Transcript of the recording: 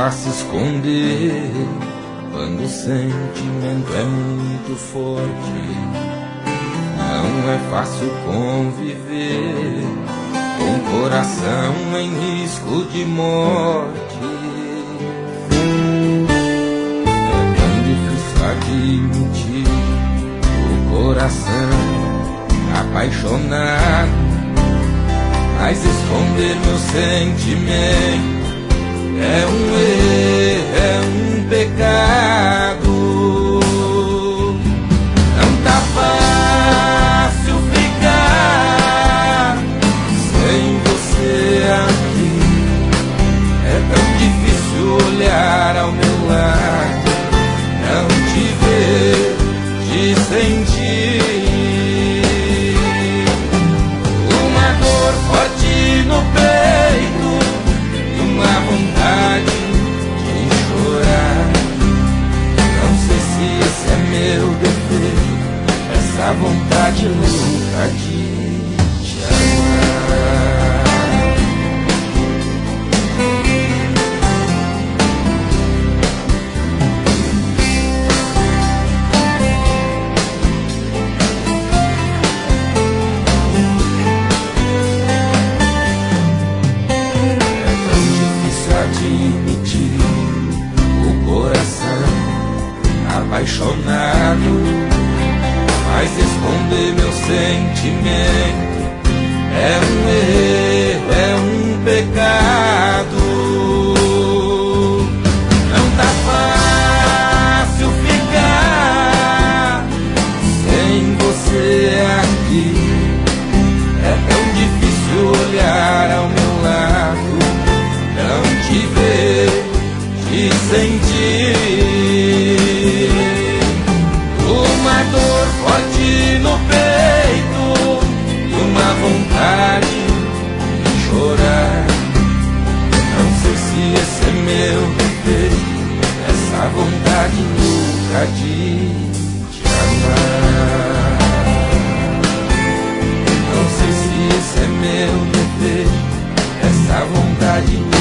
fácil esconder quando o sentimento é muito forte. Não é fácil conviver com o coração em risco de morte. É tão difícil admitir o coração apaixonado, mas esconder meu sentimento é um erro, é um pecado. Não tá fácil ficar sem você aqui. É tão difícil olhar ao meu lado, não te ver, te sentir. Uma dor forte no peito, uma vontade de chorar. Não sei se esse é meu defeito, essa vontade louca de te amar. Admitir o coração apaixonado, mas esconder meu sentimento é um erro, é um pecado. Não tá fácil ficar sem você aqui. É tão difícil olhar ao meu lado, não te ver, te sentir. Uma dor forte no peito, uma vontade de chorar. Não sei se esse é meu defeito, essa vontade louca de te amar. Não sei se esse é meu defeito, essa vontade louca